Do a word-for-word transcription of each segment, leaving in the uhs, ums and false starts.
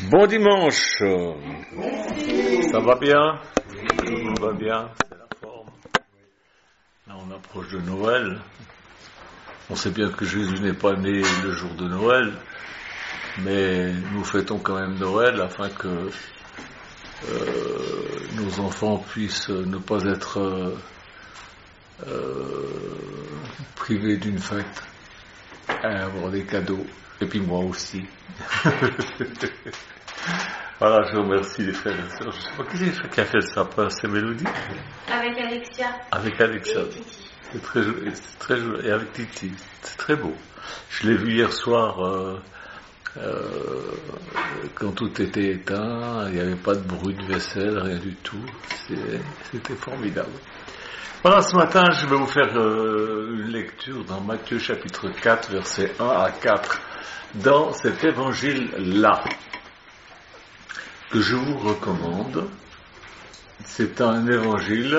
Bon dimanche. Ça va bien? Tout le monde va bien? C'est la forme. Là, on approche de Noël. On sait bien que Jésus n'est pas né le jour de Noël, mais nous fêtons quand même Noël afin que euh, nos enfants puissent ne pas être euh, euh, privés d'une fête et avoir des cadeaux. Et puis moi aussi. Voilà, je remercie les frères et sœurs. Je ne sais pas qui, qui a fait le sapin, c'est Mélodie? Avec Alexia. Avec Alexia. Et Titi. C'est très joli, c'est très joli. Et avec Titi. C'est très beau. Je l'ai vu hier soir, euh, euh, quand tout était éteint, il n'y avait pas de bruit de vaisselle, rien du tout. C'est, c'était formidable. Voilà, ce matin, je vais vous faire euh, une lecture dans Matthieu chapitre quatre, versets un à quatre. Dans cet évangile-là, que je vous recommande, c'est un évangile,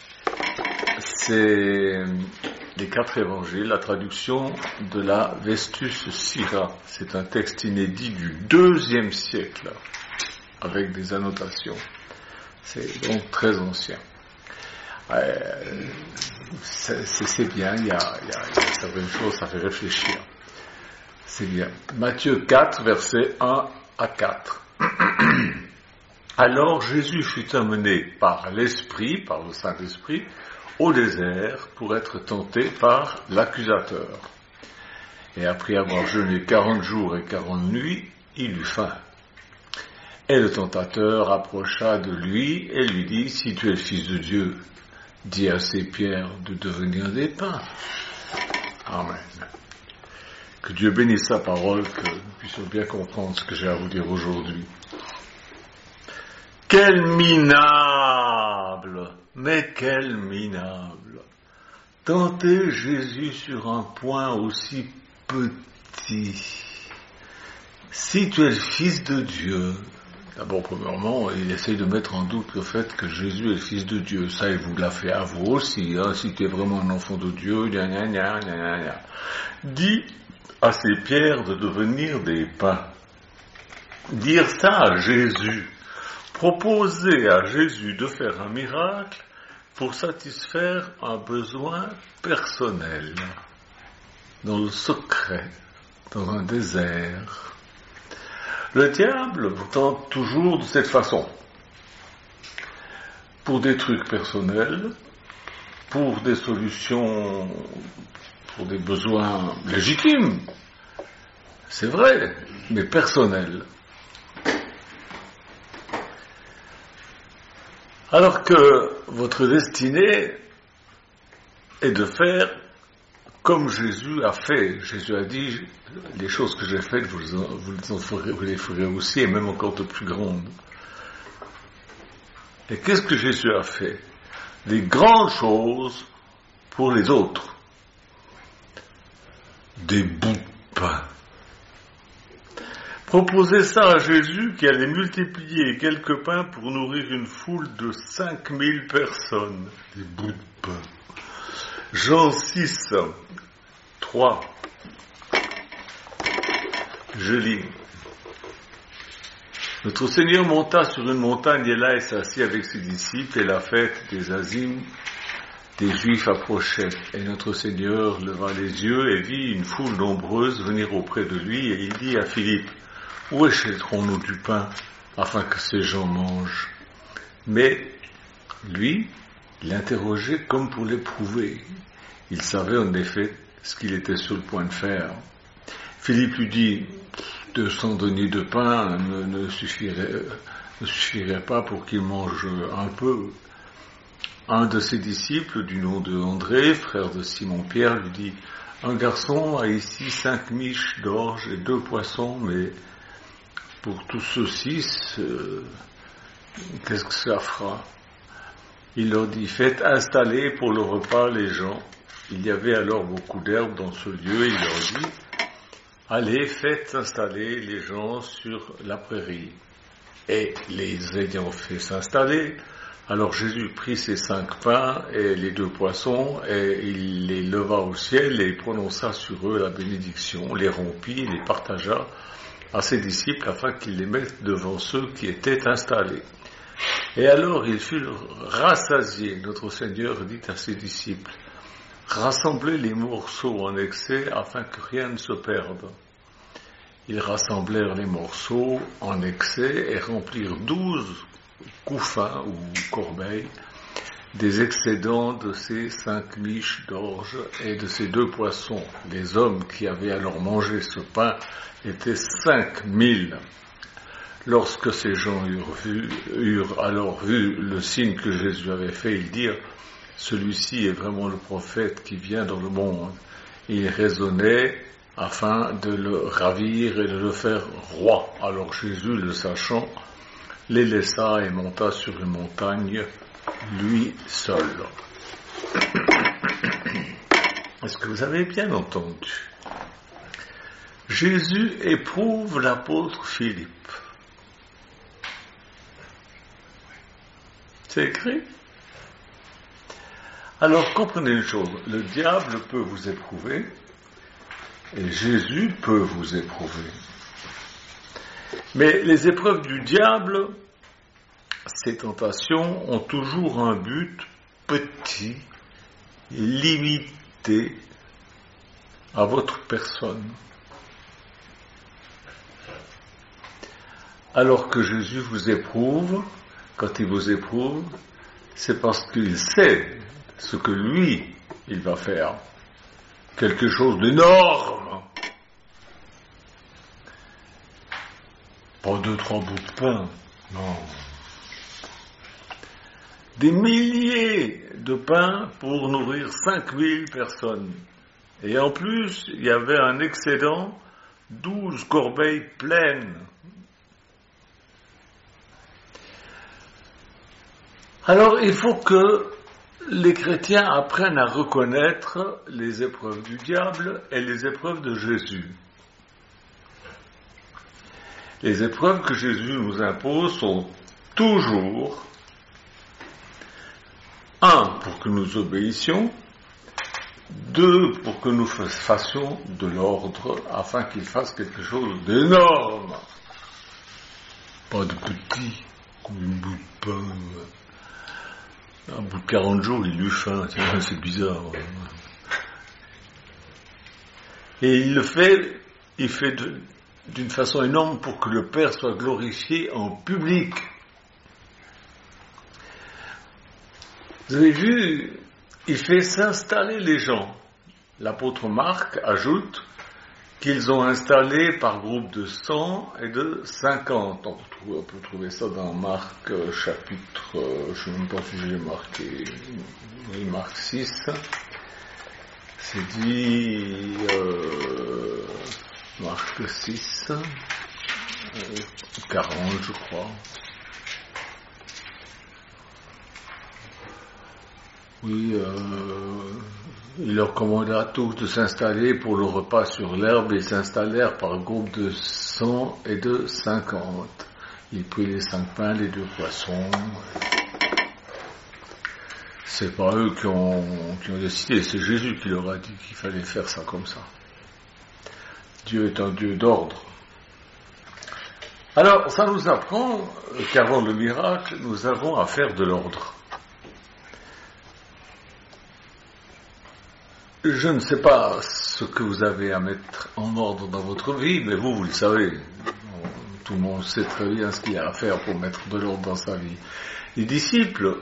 c'est les quatre évangiles, la traduction de la Vestus Syra. C'est un texte inédit du deuxième siècle, avec des annotations. C'est donc très ancien. Euh, c'est, c'est, c'est bien, il y a, il y a, il y a certaines choses, ça fait réfléchir. C'est bien. Matthieu quatre, versets un à quatre. Alors Jésus fut amené par l'Esprit, par le Saint-Esprit, au désert pour être tenté par l'accusateur. Et après avoir jeûné quarante jours et quarante nuits, il eut faim. Et le tentateur approcha de lui et lui dit, si tu es le Fils de Dieu, dis à ces pierres de devenir des pains. Amen. Que Dieu bénisse sa parole, que nous puissions bien comprendre ce que j'ai à vous dire aujourd'hui. Quel minable, mais quel minable. Tenter Jésus sur un point aussi petit. Si tu es le Fils de Dieu, d'abord, premièrement, il essaye de mettre en doute le fait que Jésus est le Fils de Dieu. Ça, il vous l'a fait à vous aussi. Hein. Si tu es vraiment un enfant de Dieu, gna gna gna gna gna. Dis à ces pierres de devenir des pains. Dire ça à Jésus, proposer à Jésus de faire un miracle pour satisfaire un besoin personnel, dans le secret, dans un désert. Le diable vous tente toujours de cette façon, pour des trucs personnels, pour des solutions, pour des besoins légitimes, c'est vrai, mais personnels. Alors que votre destinée est de faire comme Jésus a fait. Jésus a dit, les choses que j'ai faites, vous, vous, les ferez, vous les ferez aussi, et même encore de plus grandes. Et qu'est-ce que Jésus a fait? Des grandes choses pour les autres. Des bouts de pain. Proposez ça à Jésus qui allait multiplier quelques pains pour nourrir une foule de cinq mille personnes. Des bouts de pain. Jean six, trois. Je lis. Notre Seigneur monta sur une montagne et là il s'assit avec ses disciples et la fête des Azimes des Juifs approchait. Et notre Seigneur leva les yeux et vit une foule nombreuse venir auprès de lui et il dit à Philippe, où achèterons-nous du pain afin que ces gens mangent? Mais lui, l'interrogeait comme pour l'éprouver. Il savait en effet ce qu'il était sur le point de faire. Philippe lui dit, deux cents deniers de pain ne, ne, suffirait, ne suffirait pas pour qu'il mange un peu. Un de ses disciples, du nom de André, frère de Simon-Pierre, lui dit, un garçon a ici cinq miches d'orge et deux poissons, mais pour tous ceux-ci, euh, qu'est-ce que ça fera? Il leur dit, faites installer pour le repas les gens. Il y avait alors beaucoup d'herbes dans ce lieu, il leur dit, allez, faites installer les gens sur la prairie. Et les ayant fait s'installer, alors Jésus prit ces cinq pains et les deux poissons, et il les leva au ciel et prononça sur eux la bénédiction, les rompit, les partagea, à ses disciples afin qu'ils les mettent devant ceux qui étaient installés. Et alors ils furent rassasiés. Notre Seigneur dit à ses disciples, rassemblez les morceaux en excès afin que rien ne se perde. Ils rassemblèrent les morceaux en excès et remplirent douze couffins ou corbeilles des excédents de ces cinq miches d'orge et de ces deux poissons. Les hommes qui avaient alors mangé ce pain étaient cinq mille. Lorsque ces gens eurent, vu, eurent alors vu le signe que Jésus avait fait, ils dirent, celui-ci est vraiment le prophète qui vient dans le monde. Et ils raisonnaient afin de le ravir et de le faire roi. Alors Jésus, le sachant, les laissa et monta sur une montagne, lui seul. Est-ce que vous avez bien entendu? Jésus éprouve l'apôtre Philippe. C'est écrit? Alors comprenez une chose, le diable peut vous éprouver et Jésus peut vous éprouver. Mais les épreuves du diable, ces tentations ont toujours un but petit, limité à votre personne. Alors que Jésus vous éprouve, quand il vous éprouve, c'est parce qu'il sait ce que lui, il va faire. Quelque chose d'énorme. Pas deux, trois bouts de pain, non. Des milliers de pains pour nourrir cinq mille personnes. Et en plus, il y avait un excédent, douze corbeilles pleines. Alors, il faut que les chrétiens apprennent à reconnaître les épreuves du diable et les épreuves de Jésus. Les épreuves que Jésus nous impose sont toujours, un, pour que nous obéissions, deux, pour que nous fassions de l'ordre, afin qu'il fasse quelque chose d'énorme. Pas de petit, comme une bout de pain. Au bout de quarante jours, il eut faim. Tiens, c'est bizarre. Et il le fait, il fait de, d'une façon énorme pour que le Père soit glorifié en public. Vous avez vu, il fait s'installer les gens. L'apôtre Marc ajoute qu'ils ont installé par groupe de cent et de cinquante. On peut trouver, on peut trouver ça dans Marc euh, chapitre, euh, je ne sais même pas si j'ai marqué, oui, Marc six. C'est dit, euh, Marc six, euh, quarante je crois. Oui, euh, il leur commanda à tous de s'installer pour le repas sur l'herbe et ils s'installèrent par groupe de cent et de cinquante. Il prit les cinq pains, les deux poissons. C'est pas eux qui ont, qui ont décidé, c'est Jésus qui leur a dit qu'il fallait faire ça comme ça. Dieu est un Dieu d'ordre. Alors, ça nous apprend qu'avant le miracle, nous avons à faire de l'ordre. Je ne sais pas ce que vous avez à mettre en ordre dans votre vie, mais vous, vous le savez. Tout le monde sait très bien ce qu'il y a à faire pour mettre de l'ordre dans sa vie. Les disciples,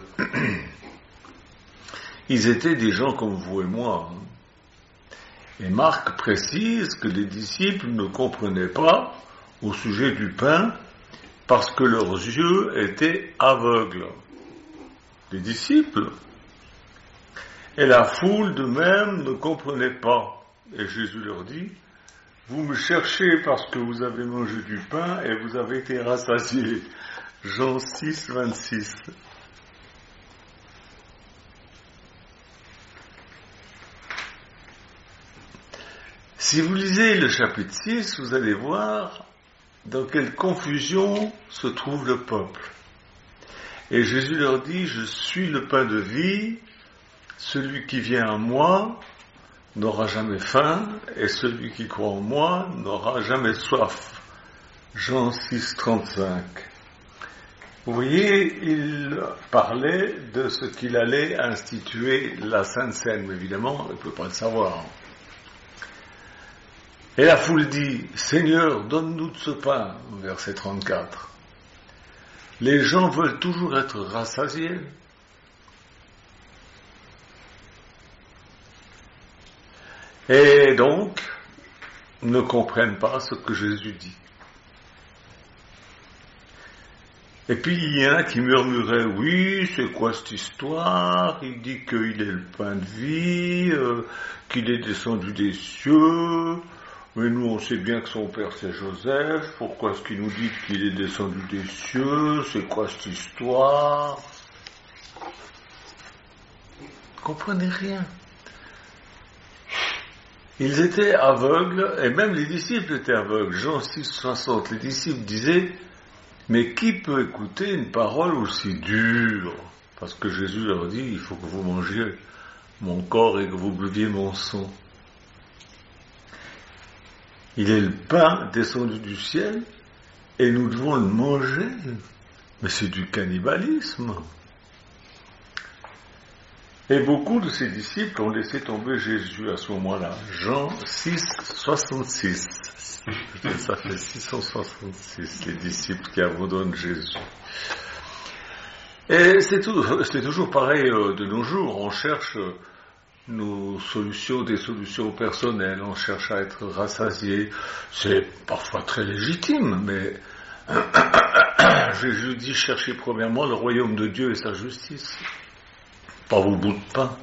ils étaient des gens comme vous et moi. Et Marc précise que les disciples ne comprenaient pas au sujet du pain parce que leurs yeux étaient aveugles. Les disciples et la foule de même ne comprenait pas. Et Jésus leur dit, vous me cherchez parce que vous avez mangé du pain et vous avez été rassasiés. Jean six, vingt-six. Si vous lisez le chapitre six, vous allez voir dans quelle confusion se trouve le peuple. Et Jésus leur dit, je suis le pain de vie, celui qui vient à moi n'aura jamais faim, et celui qui croit en moi n'aura jamais soif. Jean six, trente-cinq. Vous voyez, il parlait de ce qu'il allait instituer la Sainte Seine, mais évidemment, il ne peut pas le savoir. Et la foule dit, « Seigneur, donne-nous de ce pain », verset trente-quatre. Les gens veulent toujours être rassasiés. Et donc, ne comprennent pas ce que Jésus dit. Et puis il y en a qui murmuraient, oui, c'est quoi cette histoire? Il dit qu'il est le pain de vie, euh, qu'il est descendu des cieux, mais nous on sait bien que son père c'est Joseph, pourquoi est-ce qu'il nous dit qu'il est descendu des cieux? C'est quoi cette histoire? Vous comprenez rien. Ils étaient aveugles, et même les disciples étaient aveugles. Jean six, soixante, les disciples disaient, mais qui peut écouter une parole aussi dure? Parce que Jésus leur dit, il faut que vous mangiez mon corps et que vous buviez mon sang. Il est le pain descendu du ciel et nous devons le manger. Mais c'est du cannibalisme. Et beaucoup de ses disciples ont laissé tomber Jésus à ce moment-là. Jean six, soixante-six. Ça fait six cent soixante-six, les disciples qui abandonnent Jésus. Et c'est, tout, c'est toujours pareil euh, de nos jours. On cherche nos solutions, des solutions personnelles. On cherche à être rassasié. C'est parfois très légitime, mais Jésus dit, cherchez premièrement le royaume de Dieu et sa justice. Pas vos bouts de pain.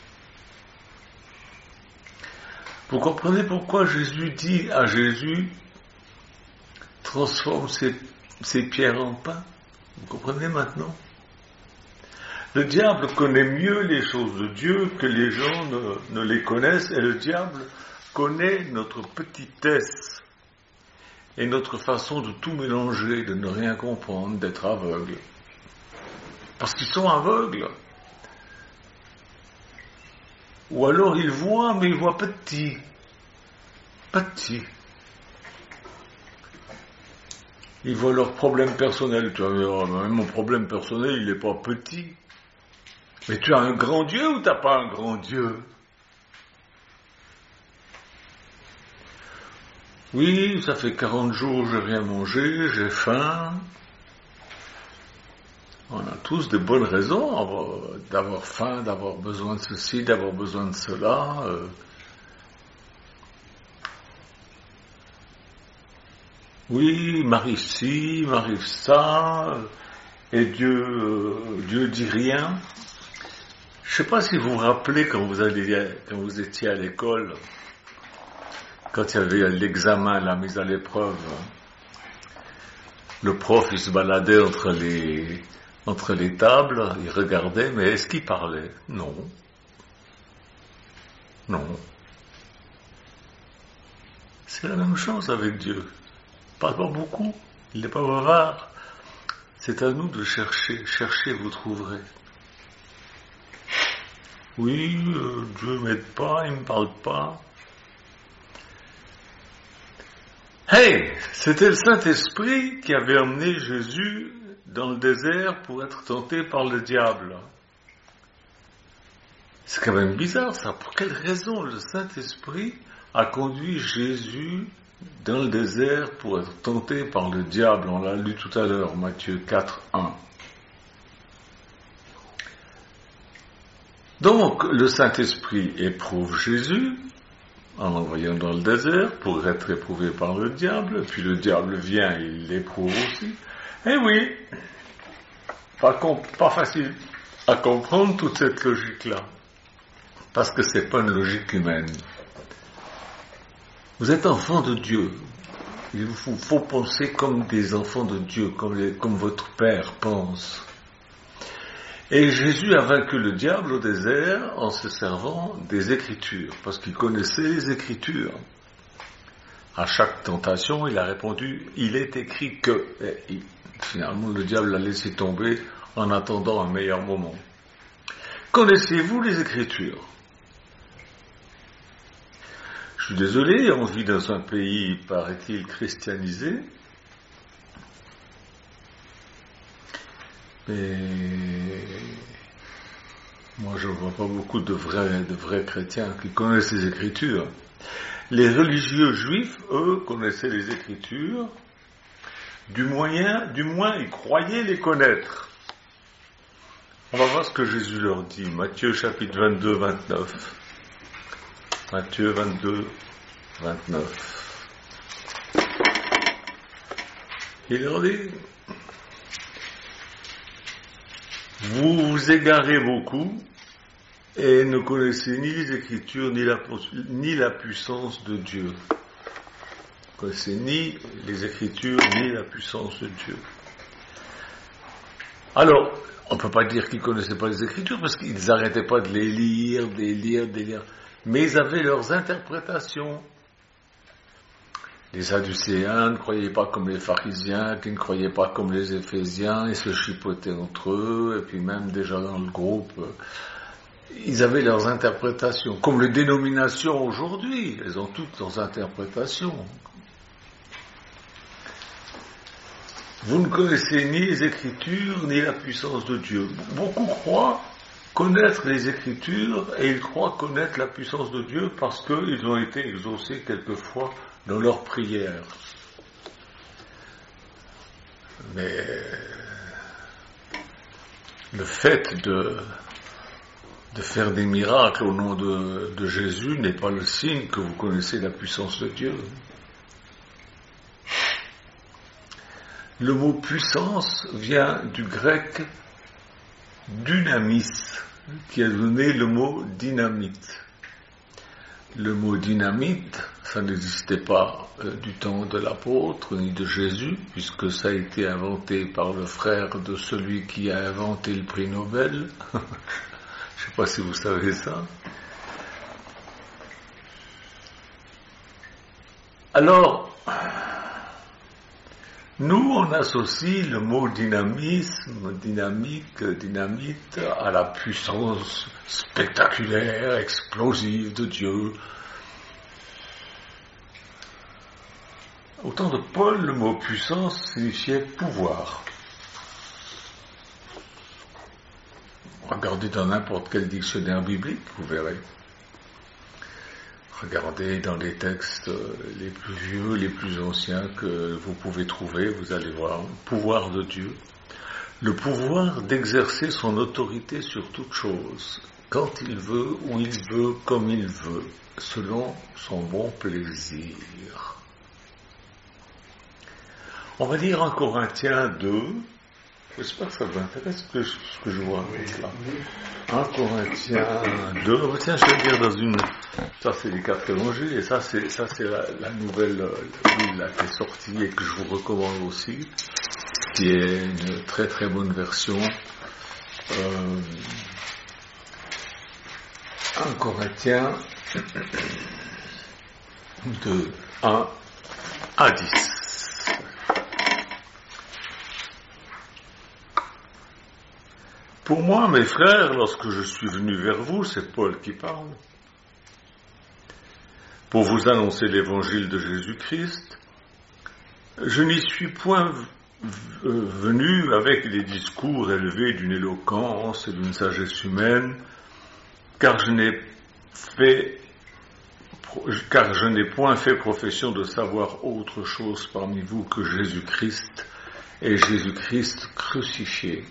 Vous comprenez pourquoi Jésus dit à Jésus, transforme ces, ces pierres en pain? Vous comprenez maintenant? Le diable connaît mieux les choses de Dieu que les gens ne, ne les connaissent, et le diable connaît notre petitesse et notre façon de tout mélanger, de ne rien comprendre, d'être aveugle. Parce qu'ils sont aveugles. Ou alors ils voient, mais ils voient petit. Petit. Ils voient leurs problèmes personnels. Tu vois, même mon problème personnel, il n'est pas petit. Mais tu as un grand Dieu ou tu n'as pas un grand Dieu? Oui, ça fait quarante jours, je n'ai rien mangé, j'ai faim. On a tous de bonnes raisons d'avoir faim, d'avoir besoin de ceci, d'avoir besoin de cela. Oui, il m'arrive ci, il m'arrive ça, et Dieu, Dieu dit rien. Je ne sais pas si vous vous rappelez quand vous, alliez, quand vous étiez à l'école, quand il y avait l'examen, la mise à l'épreuve, le prof il se baladait entre les entre les tables, il regardait, mais est-ce qu'il parlait? Non. Non. C'est la même chose avec Dieu. Il parle pas beaucoup, il n'est pas bavard. C'est à nous de chercher. Cherchez, vous trouverez. Oui, euh, Dieu ne m'aide pas, il ne me parle pas. Hey, c'était le Saint-Esprit qui avait emmené Jésus dans le désert pour être tenté par le diable. C'est quand même bizarre ça. Pour quelle raison le Saint-Esprit a conduit Jésus dans le désert pour être tenté par le diable? On l'a lu tout à l'heure, Matthieu quatre, un. Donc, le Saint-Esprit éprouve Jésus en l'envoyant dans le désert pour être éprouvé par le diable, puis le diable vient et il l'éprouve aussi. Eh oui, pas, comp- pas facile à comprendre toute cette logique-là, parce que c'est pas une logique humaine. Vous êtes enfants de Dieu, il vous faut penser comme des enfants de Dieu, comme, les, comme votre Père pense. Et Jésus a vaincu le diable au désert en se servant des Écritures, parce qu'il connaissait les Écritures. À chaque tentation, il a répondu, il est écrit que... Et finalement, le diable l'a laissé tomber en attendant un meilleur moment. Connaissez-vous les Écritures? Je suis désolé, on vit dans un pays, paraît-il, christianisé, Mais moi, je ne vois pas beaucoup de vrais, de vrais chrétiens qui connaissent les Écritures. Les religieux juifs, eux, connaissaient les Écritures. Du, moyen, du moins, ils croyaient les connaître. On va voir ce que Jésus leur dit. Matthieu chapitre vingt-deux, vingt-neuf. Matthieu vingt-deux, vingt-neuf. Il leur dit: vous vous égarez beaucoup et ne connaissez ni les Écritures ni la, ni la puissance de Dieu. Vous ne connaissez ni les Écritures ni la puissance de Dieu. Alors, on ne peut pas dire qu'ils ne connaissaient pas les Écritures parce qu'ils n'arrêtaient pas de les lire, de les lire, de les lire. Mais ils avaient leurs interprétations. Les Sadducéens ne croyaient pas comme les pharisiens, qui ne croyaient pas comme les Éphésiens, ils se chipotaient entre eux, et puis même déjà dans le groupe, ils avaient leurs interprétations. Comme les dénominations aujourd'hui, elles ont toutes leurs interprétations. Vous ne connaissez ni les Écritures, ni la puissance de Dieu. Beaucoup croient connaître les Écritures, et ils croient connaître la puissance de Dieu parce qu'ils ont été exaucés quelquefois dans leurs prières. Mais le fait de, de faire des miracles au nom de, de Jésus n'est pas le signe que vous connaissez la puissance de Dieu. Le mot puissance vient du grec dynamis, qui a donné le mot dynamite. Le mot dynamite, ça n'existait pas euh, du temps de l'apôtre ni de Jésus, puisque ça a été inventé par le frère de celui qui a inventé le prix Nobel. Je ne sais pas si vous savez ça. Alors, nous, on associe le mot dynamisme, dynamique, dynamite à la puissance spectaculaire, explosive de Dieu. Au temps de Paul, le mot puissance signifiait pouvoir. Regardez dans n'importe quel dictionnaire biblique, vous verrez. Regardez dans les textes les plus vieux, les plus anciens que vous pouvez trouver, vous allez voir le pouvoir de Dieu. Le pouvoir d'exercer son autorité sur toute chose, quand il veut, où il veut, comme il veut, selon son bon plaisir. On va lire en Corinthiens deux, j'espère que ça vous intéresse ce que, ce que je vois là. un Corinthiens deux, oh, tiens, je vais lire dans une, ça c'est les quatre évangiles, et ça c'est, ça c'est la, la nouvelle Bible là, qui est sortie et que je vous recommande aussi, qui est une très très bonne version. Euh, un Corinthiens de un à dix. Pour moi, mes frères, lorsque je suis venu vers vous, c'est Paul qui parle, pour vous annoncer l'évangile de Jésus-Christ, je n'y suis point venu avec des discours élevés d'une éloquence et d'une sagesse humaine, car je n'ai fait, car je n'ai point fait profession de savoir autre chose parmi vous que Jésus-Christ et Jésus-Christ crucifié.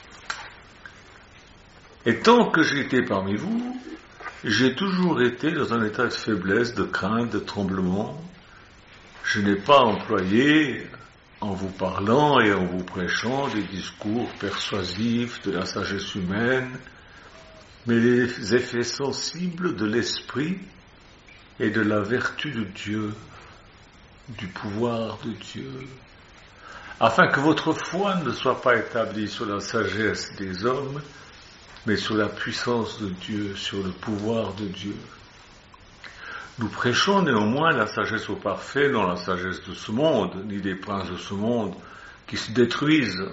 Et tant que j'étais parmi vous, j'ai toujours été dans un état de faiblesse, de crainte, de tremblement. Je n'ai pas employé, en vous parlant et en vous prêchant, des discours persuasifs de la sagesse humaine, mais les effets sensibles de l'esprit et de la vertu de Dieu, du pouvoir de Dieu, afin que votre foi ne soit pas établie sur la sagesse des hommes, mais sur la puissance de Dieu, sur le pouvoir de Dieu. Nous prêchons néanmoins la sagesse au parfait, non la sagesse de ce monde, ni des princes de ce monde qui se détruisent,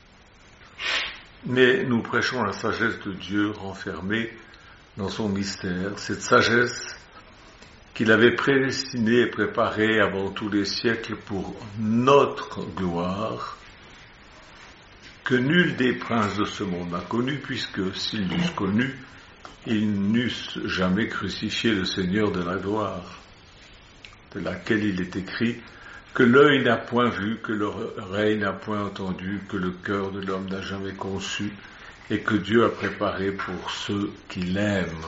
mais nous prêchons la sagesse de Dieu renfermée dans son mystère, cette sagesse qu'il avait prédestinée et préparée avant tous les siècles pour notre gloire, que nul des princes de ce monde n'a connu, puisque s'ils l'eussent connu, ils n'eussent jamais crucifié le Seigneur de la gloire, de laquelle il est écrit que l'œil n'a point vu, que l'oreille n'a point entendu, que le cœur de l'homme n'a jamais conçu, et que Dieu a préparé pour ceux qui l'aiment.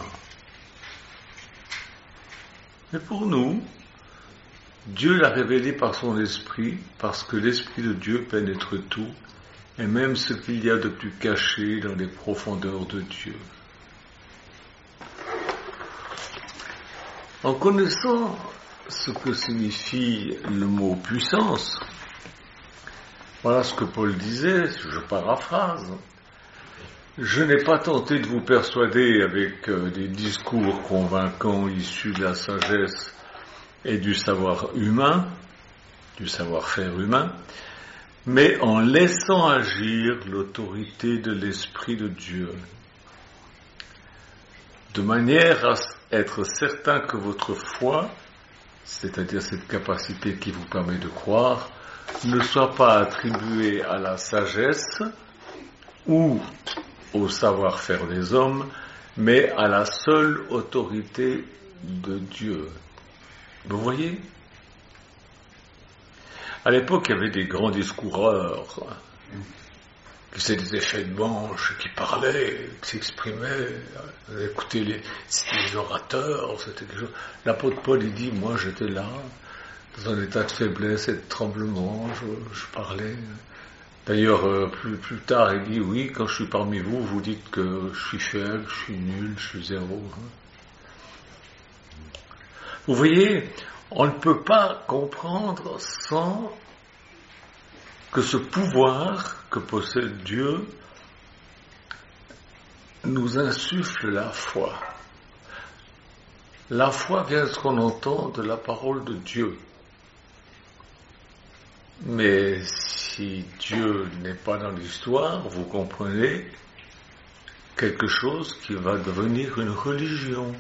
Mais pour nous, Dieu l'a révélé par son esprit, parce que l'esprit de Dieu pénètre tout, et même ce qu'il y a de plus caché dans les profondeurs de Dieu. En connaissant ce que signifie le mot puissance, voilà ce que Paul disait, je paraphrase. Je n'ai pas tenté de vous persuader avec euh, des discours convaincants issus de la sagesse et du savoir humain, du savoir-faire humain, mais en laissant agir l'autorité de l'Esprit de Dieu, de manière à être certain que votre foi, c'est-à-dire cette capacité qui vous permet de croire, ne soit pas attribuée à la sagesse ou au savoir-faire des hommes, mais à la seule autorité de Dieu. Vous voyez ? À l'époque, il y avait des grands discoureurs, qui faisaient des effets de manche, qui parlaient, qui s'exprimaient, écoutez les, les orateurs, c'était quelque chose. L'apôtre Paul, il dit, moi j'étais là, dans un état de faiblesse et de tremblement, je, je parlais. D'ailleurs, euh, plus, plus tard, il dit, oui, quand je suis parmi vous, vous dites que je suis faible, je suis nul, je suis zéro. Vous voyez, on ne peut pas comprendre sans que ce pouvoir que possède Dieu nous insuffle la foi. La foi vient de ce qu'on entend de la parole de Dieu. Mais si Dieu n'est pas dans l'histoire, vous comprenez quelque chose qui va devenir une religion.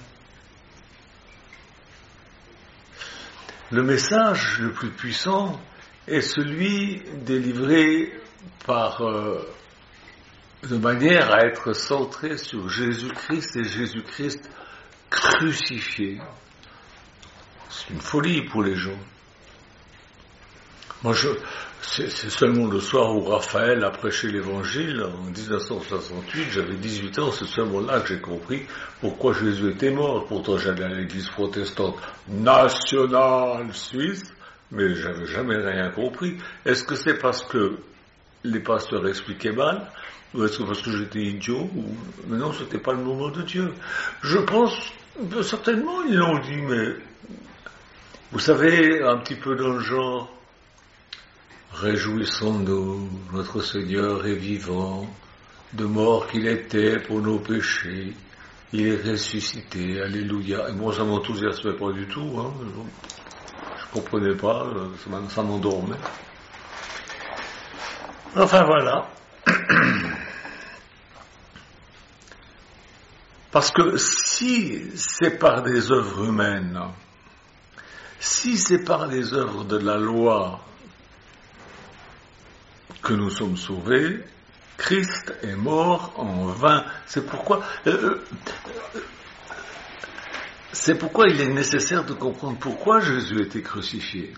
Le message le plus puissant est celui délivré par, euh, de manière à être centré sur Jésus-Christ et Jésus-Christ crucifié. C'est une folie pour les gens. Moi, je, c'est, c'est seulement le soir où Raphaël a prêché l'évangile, en dix-neuf cent soixante-huit, j'avais dix-huit ans, c'est seulement là que j'ai compris pourquoi Jésus était mort. Pourtant, j'allais à l'église protestante nationale suisse, mais j'avais jamais rien compris. Est-ce que c'est parce que les pasteurs expliquaient mal, ou est-ce que parce que j'étais idiot, ou... mais non, c'était pas le nom de Dieu. Je pense, certainement, ils l'ont dit, mais vous savez, un petit peu dans le genre, réjouissons-nous, notre Seigneur est vivant, de mort qu'il était pour nos péchés, il est ressuscité, alléluia. Et moi, ça m'enthousiasmait pas du tout, hein. Je comprenais pas, ça m'endormait. Enfin voilà. Parce que si c'est par des œuvres humaines, si c'est par des œuvres de la loi que nous sommes sauvés, Christ est mort en vain. C'est pourquoi, euh, c'est pourquoi il est nécessaire de comprendre pourquoi Jésus a été crucifié.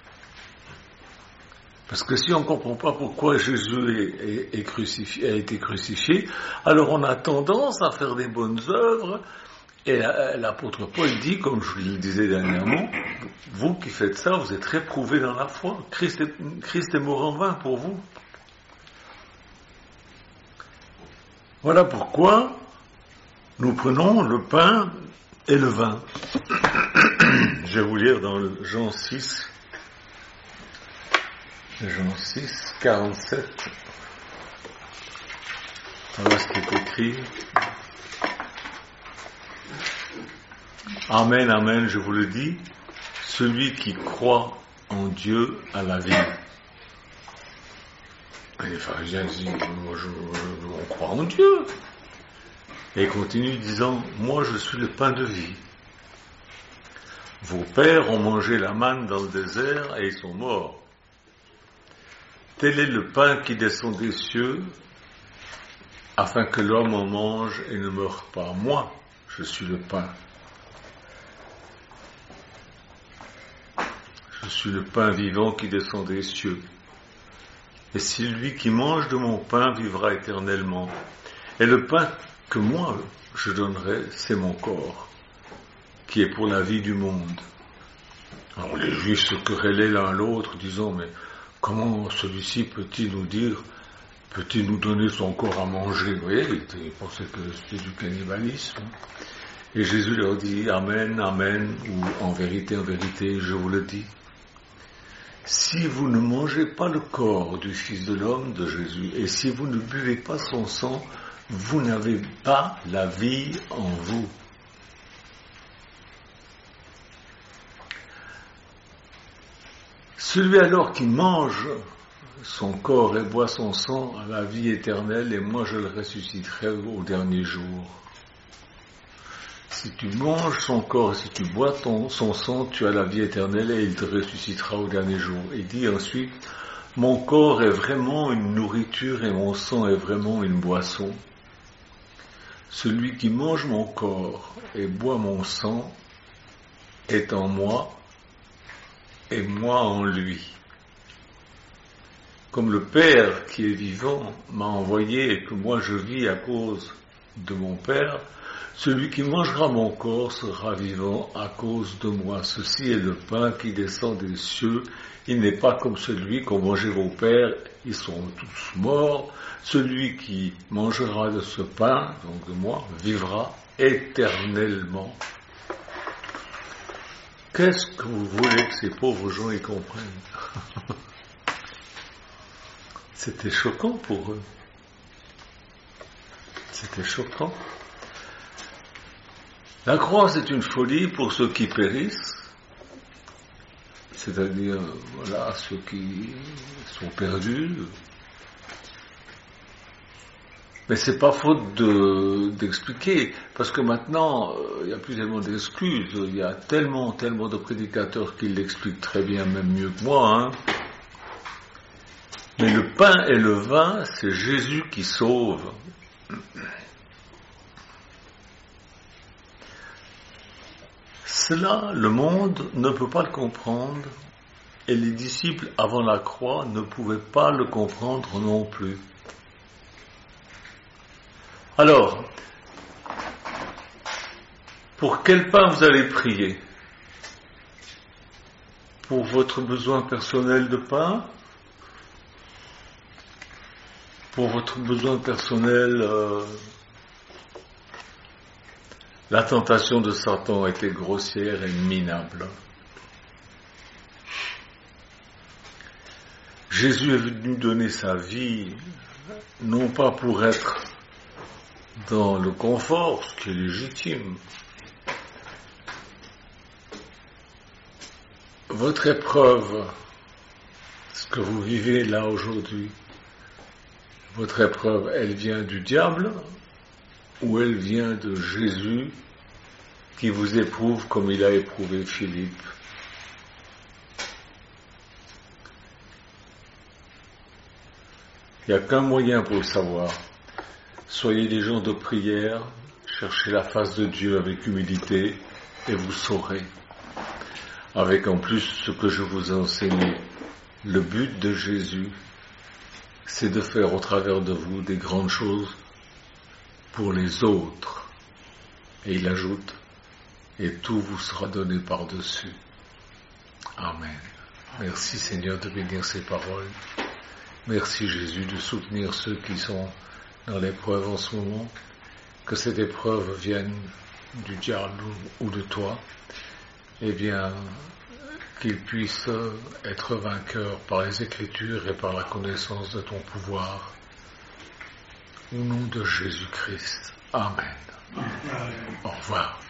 Parce que si on ne comprend pas pourquoi Jésus est, est, est crucifié, a été crucifié, alors on a tendance à faire des bonnes œuvres. Et l'apôtre Paul dit, comme je le disais dernièrement, vous qui faites ça, vous êtes réprouvés dans la foi. Christ est, Christ est mort en vain pour vous. Voilà pourquoi nous prenons le pain et le vin. Je vais vous lire dans le Jean six, Jean six, quarante-sept. Voilà ce qui est écrit. Amen, amen, je vous le dis, celui qui croit en Dieu a la vie. Et les pharisiens disent, moi je, on croit en Dieu. Et il continue disant, moi je suis le pain de vie. Vos pères ont mangé la manne dans le désert et ils sont morts. tel est le pain qui descend des cieux, afin que l'homme en mange et ne meure pas. Moi, je suis le pain. Je suis le pain vivant qui descend des cieux. Et celui qui mange de mon pain vivra éternellement. Et le pain que moi je donnerai, c'est mon corps, qui est pour la vie du monde. Alors les Juifs se querellaient l'un l'autre, disant, mais comment celui-ci peut-il nous dire, peut-il nous donner son corps à manger? Vous voyez, ils pensaient que c'était du cannibalisme. Et Jésus leur dit, Amen, Amen, ou en vérité, en vérité, je vous le dis. Si vous ne mangez pas le corps du Fils de l'homme, de Jésus, et si vous ne buvez pas son sang, vous n'avez pas la vie en vous. Celui alors qui mange son corps et boit son sang a la vie éternelle, et moi je le ressusciterai au dernier jour. Si tu manges son corps et si tu bois ton, son sang, tu as la vie éternelle et il te ressuscitera au dernier jour. Il dit ensuite, mon corps est vraiment une nourriture et mon sang est vraiment une boisson. Celui qui mange mon corps et boit mon sang est en moi et moi en lui. Comme le Père qui est vivant m'a envoyé et que moi je vis à cause de mon Père, celui qui mangera mon corps sera vivant à cause de moi. Ceci est le pain qui descend des cieux. Il n'est pas comme celui qu'ont mangé vos pères, ils sont tous morts. Celui qui mangera de ce pain, donc de moi, vivra éternellement. Qu'est-ce que vous voulez que ces pauvres gens y comprennent? C'était choquant pour eux. C'était choquant. La croix, c'est une folie pour ceux qui périssent, c'est-à-dire, voilà, ceux qui sont perdus. Mais c'est pas faute de, d'expliquer, parce que maintenant, il n'y a plus tellement d'excuses, il y a tellement, tellement de prédicateurs qui l'expliquent très bien, même mieux que moi, hein. Mais le pain et le vin, c'est Jésus qui sauve. Cela, le monde ne peut pas le comprendre, et les disciples avant la croix ne pouvaient pas le comprendre non plus. Alors, pour quel pain vous allez prier? Pour votre besoin personnel de pain? Pour votre besoin personnel, euh, la tentation de Satan était grossière et minable. Jésus est venu donner sa vie, non pas pour être dans le confort, ce qui est légitime. Votre épreuve, ce que vous vivez là aujourd'hui, votre épreuve, elle vient du diable ou elle vient de Jésus qui vous éprouve comme il a éprouvé Philippe? Il n'y a qu'un moyen pour le savoir. Soyez des gens de prière, cherchez la face de Dieu avec humilité et vous saurez. Avec en plus ce que je vous ai enseigné, le but de Jésus, c'est de faire au travers de vous des grandes choses pour les autres. Et il ajoute, et tout vous sera donné par-dessus. Amen. Merci Seigneur de bénir ces paroles. Merci Jésus de soutenir ceux qui sont dans l'épreuve en ce moment, que cette épreuve vienne du diable ou de toi, et bien qu'ils puissent être vainqueurs par les Écritures et par la connaissance de ton pouvoir. Au nom de Jésus-Christ. Amen. Au revoir.